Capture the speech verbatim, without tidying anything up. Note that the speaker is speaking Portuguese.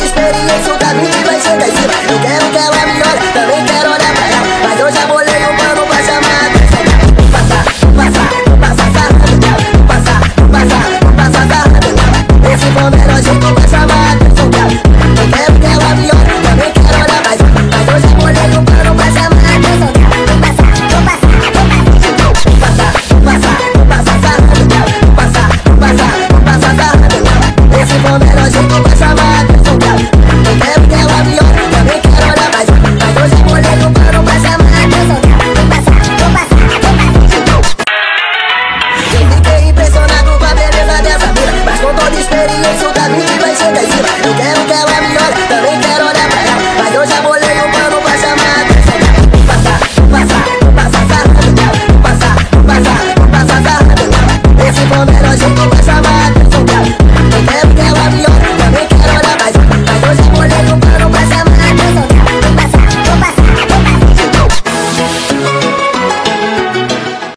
experiência, o Davi vai chegar em cima. Eu quero que ela me olhe, também quero olhar pra ela, mas eu já molhei o pano pra chamar a atenção. Vou passar, vou passar, vou passar sarrando nela. Vou passar, vou passar, vou passar sarrando nela. Esse for o melhor jeito pra chamar a atenção dela. Eu quero que ela me olhe, também quero olhar mais, mas eu já molhei o pano pra chamar a atenção dela. Vou passar, vou passar, vou passar, vou passar, vou passar sarrando nela. Vou passar, vou passar, vou passar sarrando nela. Esse for o melhor jeito pra chamar a atenção dela. Eu quero que ela me olhe, também quero olhar mais, mas eu já molhei o pano pra chamar a atenção dela. Vou passar, vou passar, vou passar. Eu fiquei impressionado com a beleza dessa mina, mas com toda experiência o Davi vai chegar em cima. Eu quero que ela me olhe, também quero olhar pra ela, mas eu já molhei o pano pra chamar a atenção dela. Vou passar, vou passar, vou passar sarrando nela. Vou passar, vou passar, vou passar sarrando nela. Esse foi o melhor jeito pra chamar a atenção dela. Eu quero que